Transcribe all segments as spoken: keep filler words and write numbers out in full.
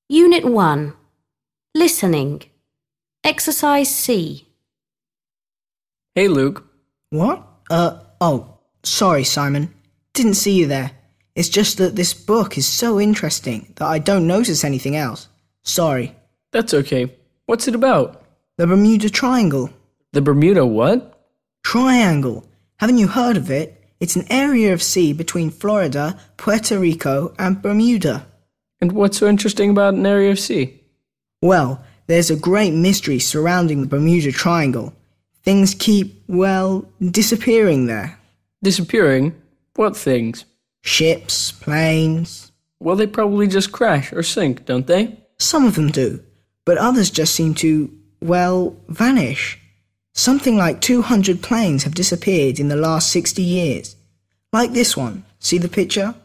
Unit one. Listening. Exercise C. Hey, Luke. What? Uh, oh, sorry, Simon. Didn't see you there. It's just that this book is so interesting that I don't notice anything else. Sorry. That's okay. What's it about? The Bermuda Triangle. The Bermuda what? Triangle. Haven't you heard of it? It's an area of sea between Florida, Puerto Rico, and Bermuda. And what's so interesting about an area of sea? Well, there's a great mystery surrounding the Bermuda Triangle. Things keep, well, disappearing there. Disappearing? What things? Ships, planes. Well, they probably just crash or sink, don't they? Some of them do, but others just seem to, well, vanish. Something like two hundred planes have disappeared in the last sixty years. Like this one. See the picture?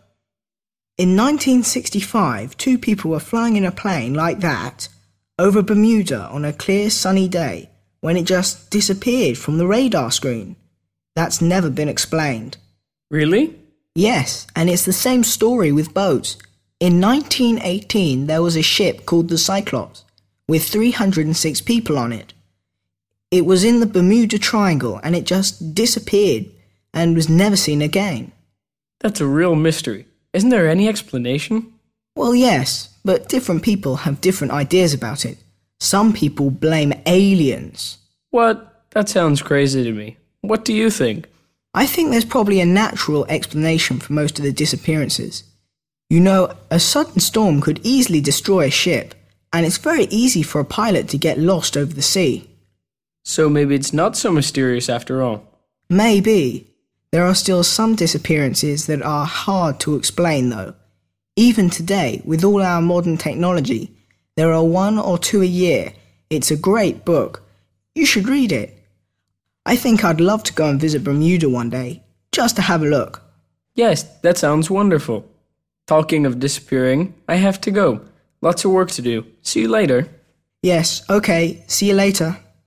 In nineteen sixty-five, two people were flying in a plane like that over Bermuda on a clear sunny day when it just disappeared from the radar screen. That's never been explained. Really? Yes, and it's the same story with boats. In nineteen eighteen, there was a ship called the Cyclops with three hundred six people on it. It was in the Bermuda Triangle and it just disappeared and was never seen again. That's a real mystery. Isn't there any explanation? Well, yes, but different people have different ideas about it. Some people blame aliens. What? That sounds crazy to me. What do you think? I think there's probably a natural explanation for most of the disappearances. You know, a sudden storm could easily destroy a ship, and it's very easy for a pilot to get lost over the sea. So maybe it's not so mysterious after all. Maybe. There are still some disappearances that are hard to explain, though. Even today, with all our modern technology, there are one or two a year. It's a great book. You should read it. I think I'd love to go and visit Bermuda one day, just to have a look. Yes, that sounds wonderful. Talking of disappearing, I have to go. Lots of work to do. See you later. Yes, okay. See you later.